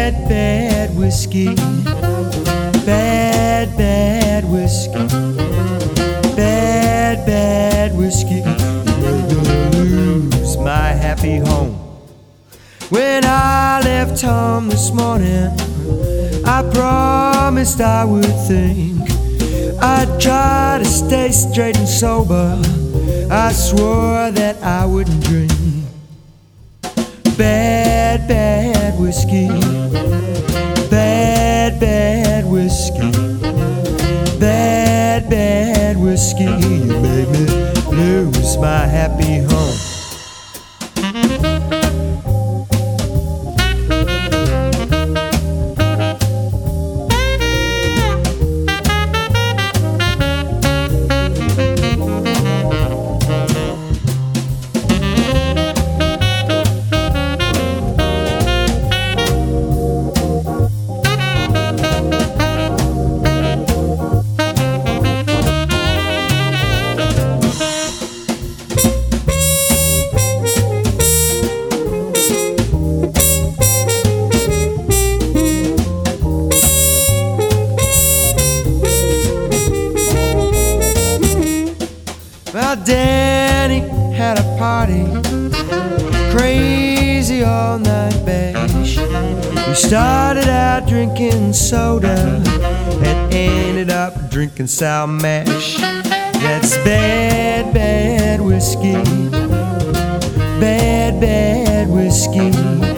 bad whiskey. Bad, bad whiskey. Bad, bad whiskey. Lose my happy home. When I left home this morning, I promised I would think. I'd try to stay straight and sober. I swore that I wouldn't drink. Bad, bad whiskey. Bad, bad whiskey. Bad, bad whiskey. You made me lose my happy home. Well, Danny had a party, crazy all night bash. We started out drinking soda and ended up drinking sour mash. That's bad, bad whiskey. Bad, bad whiskey.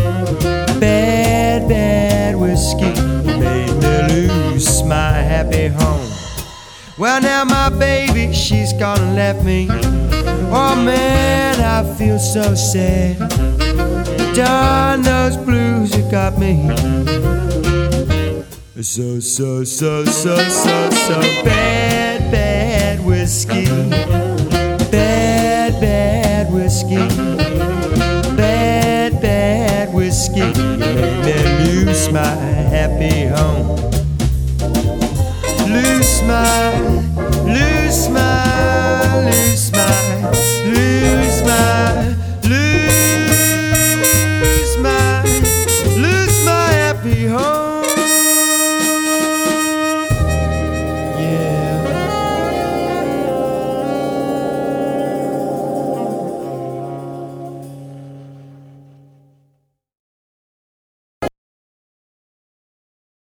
Bad, bad whiskey. Made me lose my happy home. Well, now my baby, she's gone and left me. Oh man, I feel so sad. Darn, those blues have got me. So bad, bad whiskey. Bad, bad whiskey. Bad, bad whiskey. Made me lose my happy home. Lose my